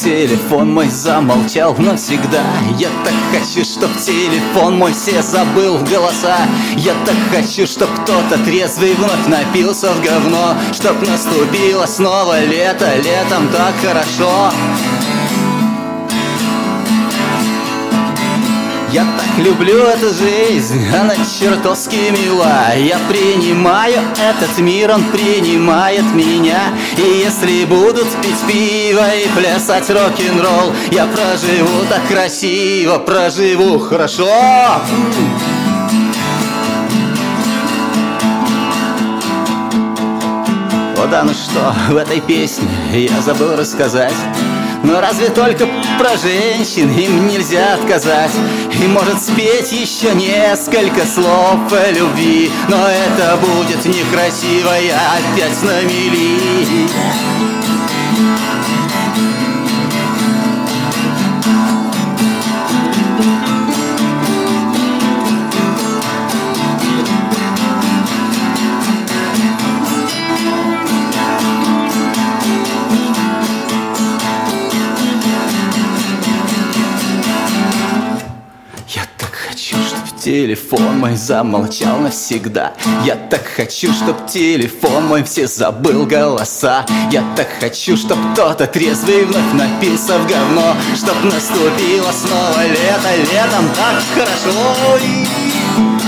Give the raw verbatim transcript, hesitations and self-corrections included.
телефон мой замолчал навсегда. Я так хочу, чтоб телефон мой все забыл голоса. Я так хочу, чтоб кто-то трезвый вновь напился в говно. Чтоб наступило снова лето, летом так хорошо. Я так люблю эту жизнь, она чертовски мила. Я принимаю этот мир, он принимает меня. И если будут пить пиво и плясать рок-н-ролл, я проживу так красиво, проживу хорошо. О да, ну что, в этой песне я забыл рассказать. Но разве только про женщин им нельзя отказать? И может спеть еще несколько слов о любви, но это будет некрасиво, я опять на мели. Телефон мой замолчал навсегда. Я так хочу, чтоб телефон мой все забыл голоса. Я так хочу, чтоб кто-то трезвый вновь напился в говно. Чтоб наступило снова лето, летом так хорошо.